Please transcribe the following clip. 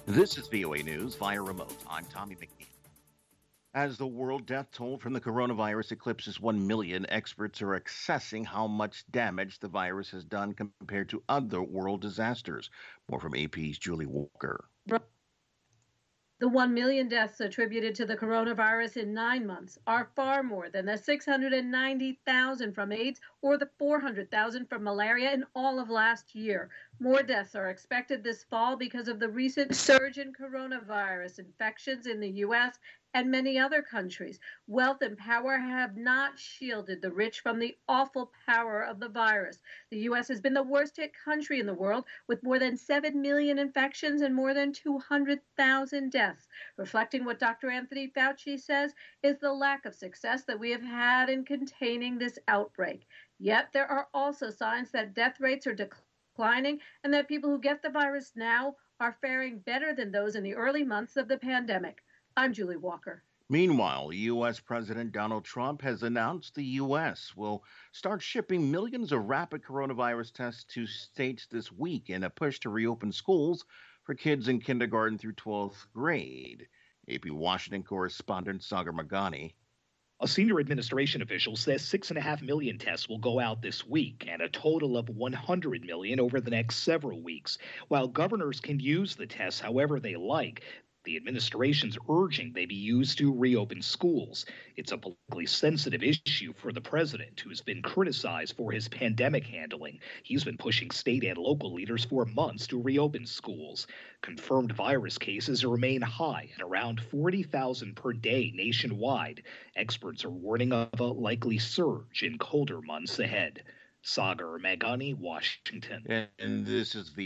This is VOA News via remote. I'm Tommy McNeil. As the world death toll from the coronavirus eclipses 1 million, experts are assessing how much damage the virus has done compared to other world disasters. More from AP's Julie Walker. The 1 million deaths attributed to the coronavirus in 9 months are far more than the 690,000 from AIDS or the 400,000 from malaria in all of last year. More deaths are expected this fall because of the recent surge in coronavirus infections in the U.S. and many other countries. Wealth and power have not shielded the rich from the awful power of the virus. The U.S. has been the worst hit country in the world with more than 7 million infections and more than 200,000 deaths, reflecting what Dr. Anthony Fauci says is the lack of success that we have had in containing this outbreak. Yet there are also signs that death rates are declining and that people who get the virus now are faring better than those in the early months of the pandemic. I'm Julie Walker. Meanwhile, U.S. President Donald Trump has announced the U.S. will start shipping millions of rapid coronavirus tests to states this week in a push to reopen schools for kids in kindergarten through 12th grade. AP Washington correspondent Sagar Magani. A senior administration official says 6.5 million tests will go out this week and a total of 100 million over the next several weeks. While governors can use the tests however they like, the administration's urging they be used to reopen schools. It's a politically sensitive issue for the president, who's been criticized for his pandemic handling. He's been pushing state and local leaders for months to reopen schools. Confirmed virus cases remain high at around 40,000 per day nationwide. Experts are warning of a likely surge in colder months ahead. Sagar Magani, Washington. And this is